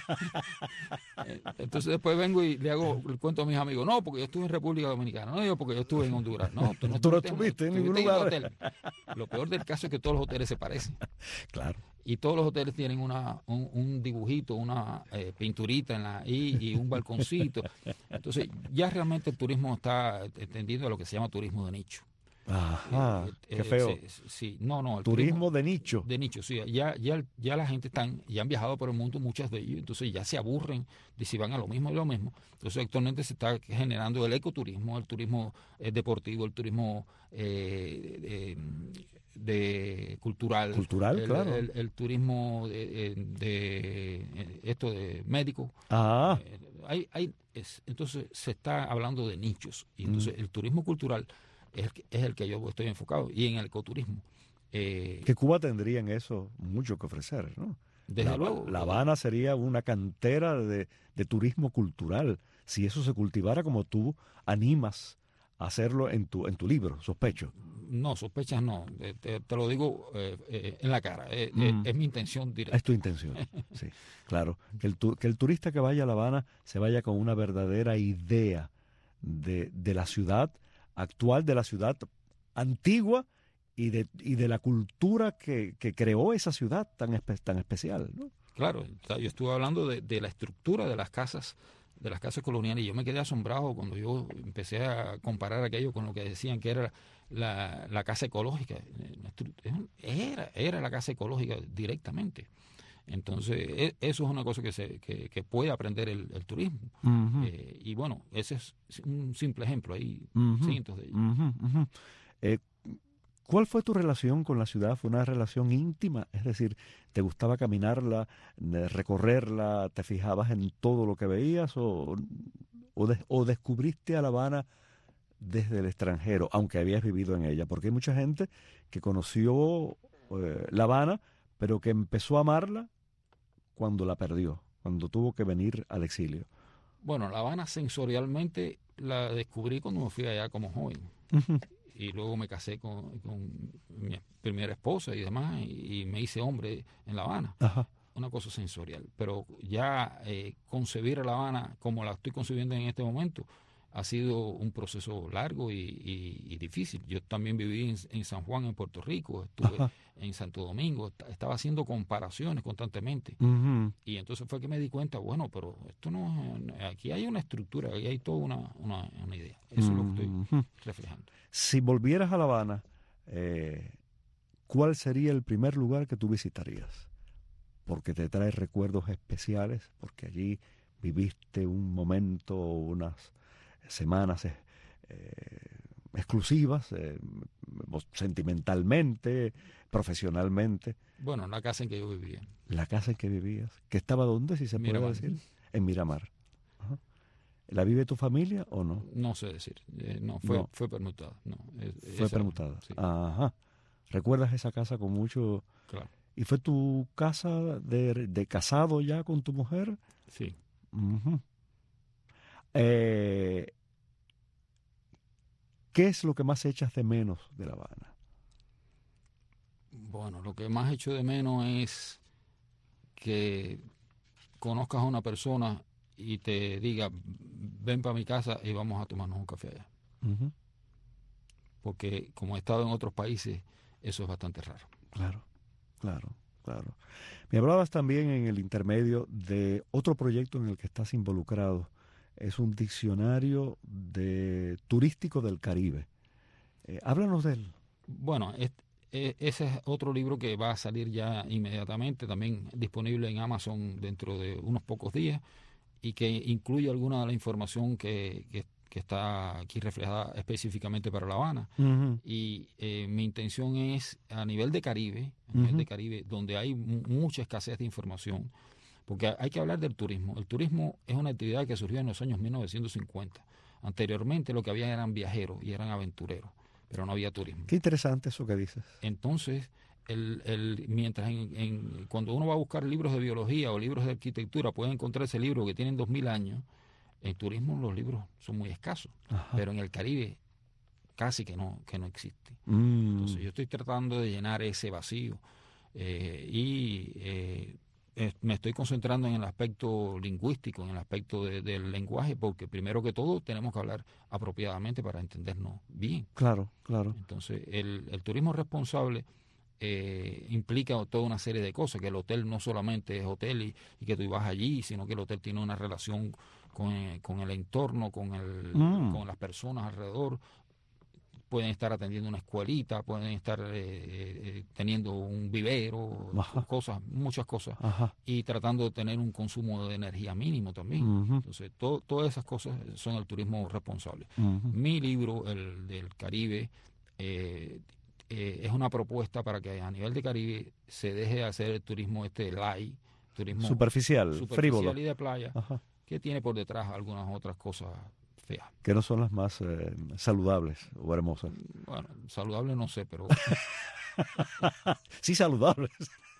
Entonces después vengo y le hago el cuento a mis amigos. No, porque yo estuve en República Dominicana. No, yo porque yo estuve en Honduras. No, tú no, tú no estuviste, estuviste en ningún en lugar. hotel. Lo peor del caso es que todos los hoteles se parecen. Claro. Y todos los hoteles tienen una un, un dibujito, una eh, pinturita en la y, y un balconcito. Entonces ya realmente el turismo está tendiendo a lo que se llama turismo de nicho. Ajá, eh, qué eh, feo. Sí, sí, no, no. El turismo, turismo de nicho. De nicho, sí. Ya, ya, ya la gente están, ya han viajado por el mundo, muchos de ellos, entonces ya se aburren de si van a lo mismo y lo mismo. Entonces actualmente se está generando el ecoturismo, el turismo eh, deportivo, el turismo eh, de, de cultural. Cultural, el, claro. El, el turismo de, de, de esto de médico. Ah. Eh, hay, hay, es, entonces se está hablando de nichos. Y entonces mm. el turismo cultural es el, que, es el que yo estoy enfocado. Y en el ecoturismo. Eh, que Cuba tendría en eso mucho que ofrecer, ¿no? Desde la, luego. La Habana sería una cantera de, de turismo cultural, si eso se cultivara como tú animas a hacerlo en tu en tu libro, sospecho. No, sospechas no, te, te lo digo eh, eh, en la cara, eh, mm. eh, es mi intención directa. Es tu intención, sí, claro. Que el, tu, que el turista que vaya a La Habana se vaya con una verdadera idea de, de la ciudad actual, de la ciudad antigua, y de, y de la cultura que, que creó esa ciudad tan, espe, tan especial, ¿no? Claro, yo estuve hablando de, de la estructura de las casas, de las casas coloniales, y yo me quedé asombrado cuando yo empecé a comparar aquello con lo que decían que era la, la casa ecológica. Era, era la casa ecológica directamente. Entonces, eso es una cosa que se que, que puede aprender el, el turismo. Uh-huh. Eh, y bueno, ese es un simple ejemplo, hay uh-huh. cientos de ellos. Uh-huh. Uh-huh. Eh, ¿Cuál fue tu relación con la ciudad? ¿Fue una relación íntima? Es decir, ¿te gustaba caminarla, recorrerla, te fijabas en todo lo que veías o, o, de, o descubriste a La Habana desde el extranjero, aunque habías vivido en ella? Porque hay mucha gente que conoció eh, La Habana, pero que empezó a amarla cuando la perdió, cuando tuvo que venir al exilio. Bueno, La Habana sensorialmente la descubrí cuando me fui allá como joven. Uh-huh. Y luego me casé con, con mi primera esposa y demás, y, y me hice hombre en La Habana. Ajá. Una cosa sensorial. Pero ya eh, concebir a La Habana como la estoy concibiendo en este momento ha sido un proceso largo y, y, y difícil. Yo también viví en, en San Juan, en Puerto Rico, estuve Ajá. en Santo Domingo, estaba haciendo comparaciones constantemente. Uh-huh. Y entonces fue que me di cuenta, bueno, pero esto no, aquí hay una estructura, aquí hay toda una, una, una idea. Eso uh-huh. es lo que estoy reflejando. Si volvieras a La Habana, eh, ¿cuál sería el primer lugar que tú visitarías? Porque te trae recuerdos especiales, porque allí viviste un momento, unas semanas eh, exclusivas, eh, sentimentalmente, profesionalmente. Bueno, la casa en que yo vivía. La casa en que vivías. ¿Que estaba dónde, si se puede decir? En Miramar. Ajá. ¿La vive tu familia o no? No sé decir. Eh, no, fue, no, fue permutada. No, fue esa, permutada. Sí. Ajá. ¿Recuerdas esa casa con mucho...? Claro. ¿Y fue tu casa de, de casado ya con tu mujer? Sí. Uh-huh. Eh, ¿Qué es lo que más echas de menos de La Habana? Bueno, lo que más echo de menos es que conozcas a una persona y te diga, ven para mi casa y vamos a tomarnos un café allá. Uh-huh. Porque como he estado en otros países, eso es bastante raro. Claro, claro, claro. Me hablabas también en el intermedio de otro proyecto en el que estás involucrado. Es un diccionario de turístico del Caribe. Eh, háblanos de él. Bueno, es, es, ese es otro libro que va a salir ya inmediatamente, también disponible en Amazon dentro de unos pocos días. y que incluye alguna de la información que, que, que está aquí reflejada específicamente para La Habana. Uh-huh. Y eh, mi intención es, a nivel de Caribe, a nivel uh-huh. de Caribe, donde hay m- mucha escasez de información, porque hay que hablar del turismo. El turismo es una actividad que surgió en los años mil novecientos cincuenta. Anteriormente lo que había eran viajeros y eran aventureros, pero no había turismo. Qué interesante eso que dices. Entonces, el, el, mientras en, en, cuando uno va a buscar libros de biología o libros de arquitectura, puede encontrarse libros que tienen dos mil años. En turismo los libros son muy escasos, Ajá. pero en el Caribe casi que no, que no existe. Mm. Entonces yo estoy tratando de llenar ese vacío eh, y eh, eh, me estoy concentrando en el aspecto lingüístico, en el aspecto de, del lenguaje, porque primero que todo tenemos que hablar apropiadamente para entendernos bien. Claro, claro. Entonces el, el turismo responsable eh, implica toda una serie de cosas, que el hotel no solamente es hotel y, y que tú vas allí, sino que el hotel tiene una relación con, con el entorno, con, el, Mm. con las personas alrededor. Pueden estar atendiendo una escuelita, pueden estar eh, eh, teniendo un vivero, Ajá. cosas, muchas cosas, Ajá. y tratando de tener un consumo de energía mínimo también. Uh-huh. Entonces, to, todas esas cosas son el turismo responsable. Uh-huh. Mi libro, el del Caribe, eh, eh, es una propuesta para que a nivel de Caribe se deje de hacer el turismo este light, turismo Superficial, superficial frívolo. y de playa, Ajá. que tiene por detrás algunas otras cosas feas. Que no son las más eh, saludables o hermosas. Bueno, saludable no sé, pero Sí, saludables.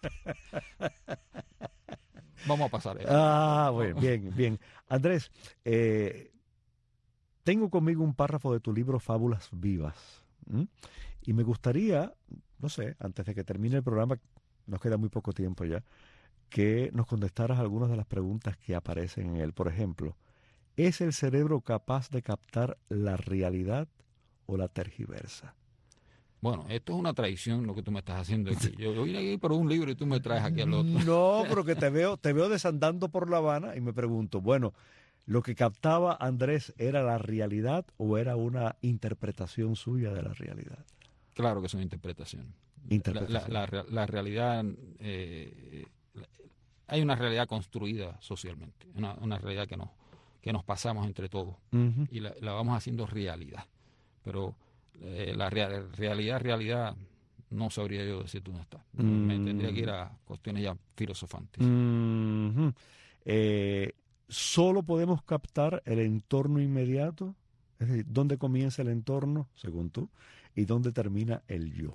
vamos a pasar eso. Ah, bueno, bien, bien. Andrés, eh, tengo conmigo un párrafo de tu libro Fábulas Vivas. ¿m? Y me gustaría, no sé, antes de que termine el programa, nos queda muy poco tiempo ya, que nos contestaras algunas de las preguntas que aparecen en él. Por ejemplo, ¿es el cerebro capaz de captar la realidad o la tergiversa? Bueno, esto es una traición lo que tú me estás haciendo aquí. Yo, yo vine aquí por un libro y tú me traes aquí al otro. No, pero que te veo, te veo desandando por La Habana y me pregunto, bueno, ¿lo que captaba Andrés era la realidad o era una interpretación suya de la realidad? Claro que es una interpretación. Interpretación. La, la, la, la realidad, eh, hay una realidad construida socialmente, una, una realidad que nos, que nos pasamos entre todos Uh-huh. y la, la vamos haciendo realidad. Pero eh, la real, realidad, realidad, no sabría yo decir dónde está. Mm. Me tendría que ir a cuestiones ya filosofantes. Uh-huh. Eh, ¿Solo podemos captar el entorno inmediato? Es decir, ¿dónde comienza el entorno, según tú, y dónde termina el yo?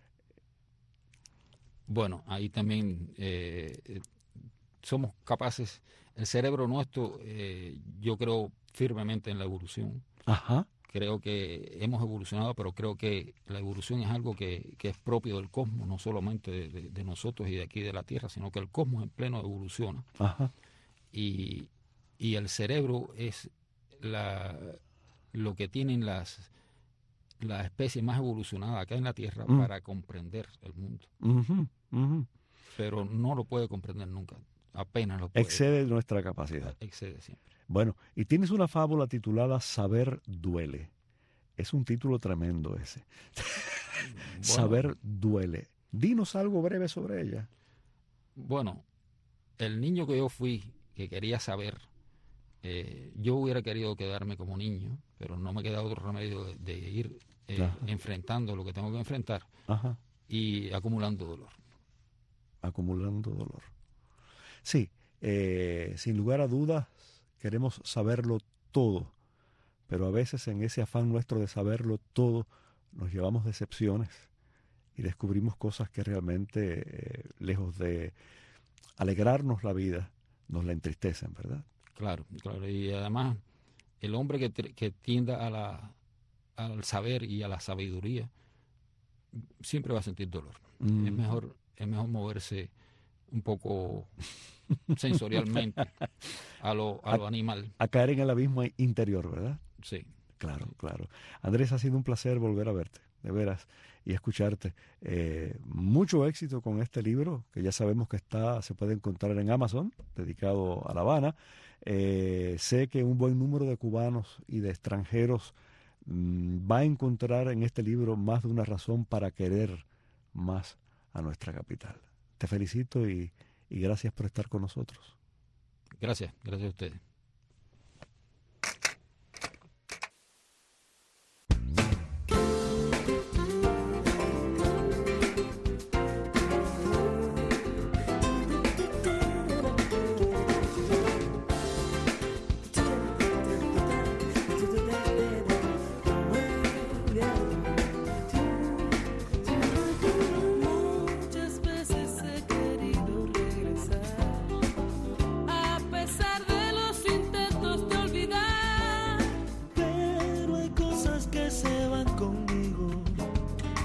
Bueno, ahí también eh, eh, somos capaces, el cerebro nuestro, eh, yo creo firmemente en la evolución. Ajá. Creo que hemos evolucionado, pero creo que la evolución es algo que, que es propio del cosmos, no solamente de, de, de nosotros y de aquí de la Tierra, sino que el cosmos en pleno evoluciona. Ajá. Y, y el cerebro es la, lo que tienen las, las especies más evolucionadas acá en la Tierra Mm. para comprender el mundo. Uh-huh. Uh-huh. Pero no lo puede comprender nunca, apenas lo puede. Excede nuestra capacidad. Excede siempre. Bueno, y tienes una fábula titulada Saber duele. Es un título tremendo ese. Bueno, Saber duele. Dinos algo breve sobre ella. Bueno, el niño que yo fui, que quería saber, eh, yo hubiera querido quedarme como niño, pero no me queda otro remedio de, de ir eh, Ajá. enfrentando lo que tengo que enfrentar Ajá. y acumulando dolor. Acumulando dolor. Sí, eh, sin lugar a dudas, queremos saberlo todo, pero a veces en ese afán nuestro de saberlo todo, nos llevamos decepciones y descubrimos cosas que realmente, eh, lejos de alegrarnos la vida, nos la entristecen, ¿verdad? Claro, claro. Y además, el hombre que, te- que tienda a la, al saber y a la sabiduría siempre va a sentir dolor. Mm. Es mejor, es mejor moverse un poco sensorialmente a lo, a lo animal. A caer en el abismo interior, ¿verdad? Sí. Claro, claro. Andrés, ha sido un placer volver a verte, de veras, y escucharte. Eh, mucho éxito con este libro, que ya sabemos que está, se puede encontrar en Amazon, dedicado a La Habana. Eh, sé que un buen número de cubanos y de extranjeros mm, va a encontrar en este libro más de una razón para querer más a nuestra capital. Te felicito y, y gracias por estar con nosotros. Gracias, gracias a ustedes.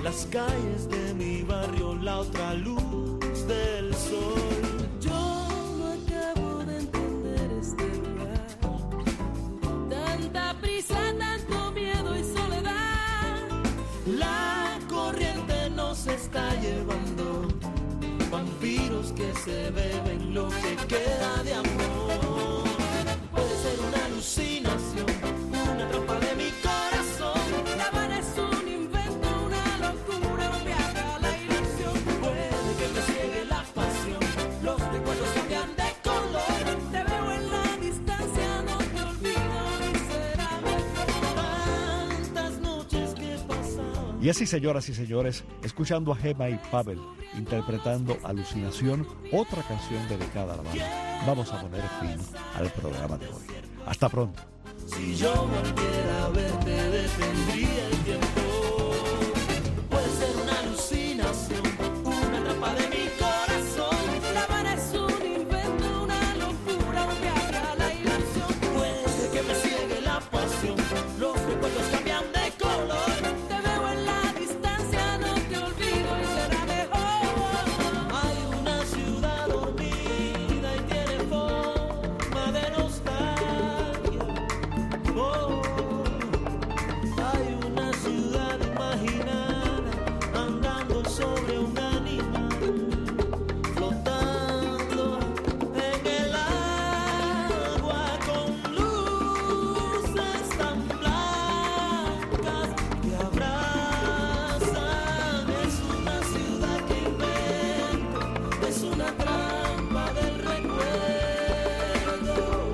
las calles de mi barrio, la otra luz del sol. Yo no acabo de entender este viaje, tanta prisa, tanto miedo y soledad. La corriente nos está llevando, vampiros que se beben lo que queda de amor. Puede ser una alucinación, una trampa de mi corazón. La Habana es un invento, una locura, un viaje a la ilusión. Puede que me ciegue la pasión, los recuerdos cambian de color. Te veo en la distancia, no te olvido y será mejor. Tantas noches que pasaban. Y así, señoras y señores, escuchando a Gema y Pavel interpretando Alucinación, otra canción dedicada a La Habana, vamos a poner fin al programa de hoy. Hasta pronto. Si yo volviera a verte, detendría el tiempo. Puede ser una alucinación, una trampa de mi corazón. La Habana es un invento, una locura, un viaje a la ilusión. Puede que me ciegue la pasión, los recuerdos cambian de color. Te veo en la distancia, no te olvido y será mejor. Hay una ciudad dormida y tiene forma de nostalgia. Oh, hay una ciudad imaginada andando sobre un animal, flotando en el agua con luces tan blancas que abrazan. Es una ciudad que invento, es una trampa del recuerdo.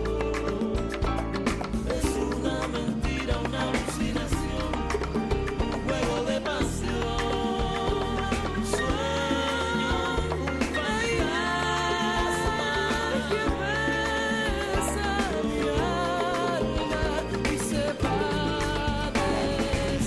Es una mentira, una alucinación, un juego de pasión. Sueño un fantasma Que besa mi alma y se va después.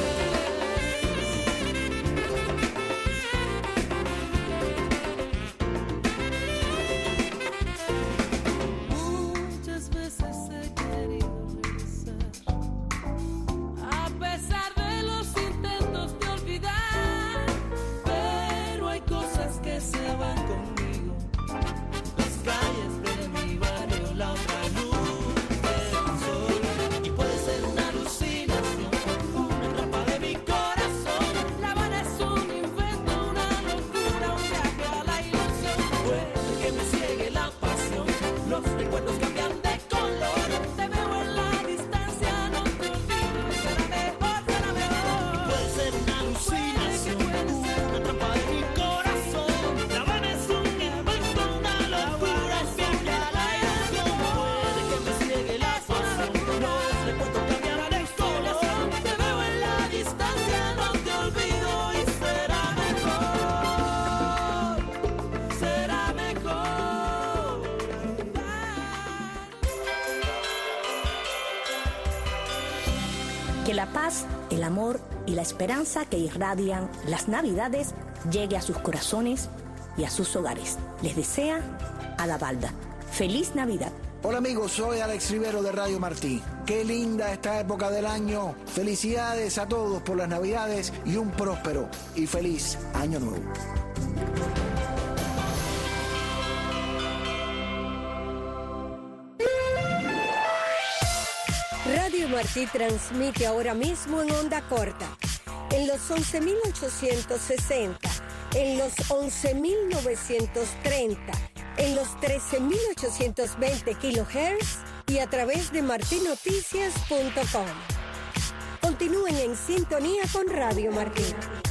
Muchas veces he querido regresar, a pesar de los intentos de olvidar, pero hay cosas que se van conmigo. las calles de mi barrio, la otra luz del sol. Y puede ser una alucinación, una trampa de mi corazón. La Habana es un invento, una locura, un viaje a la ilusión. Puede que me ciegue la pasión, los recuerdos cambian de color. Te veo en la distancia, no te olvido y será mejor, será mejor. Puede ser una alucinación, una trampa de mi corazón. La Habana es un invento, una locura, un viaje a la ilusión. Puede que me ciegue la pasión, los recuerdos cambian de color. Te veo en la distancia, no te olvido y será mejor, será mejor. Que la paz, el amor y la esperanza que irradian las Navidades llegue a sus corazones y a sus hogares. Les desea Ada Balda. ¡Feliz Navidad! Hola amigos, soy Alex Rivero de Radio Martí. Qué linda esta época del año. Felicidades a todos por las Navidades y un próspero y feliz Año Nuevo. Radio Martí transmite ahora mismo en onda corta, en los once mil ochocientos sesenta, en los once mil novecientos treinta, en los trece mil ochocientos veinte kilohertz y a través de martinoticias punto com. Continúen en sintonía con Radio Martí.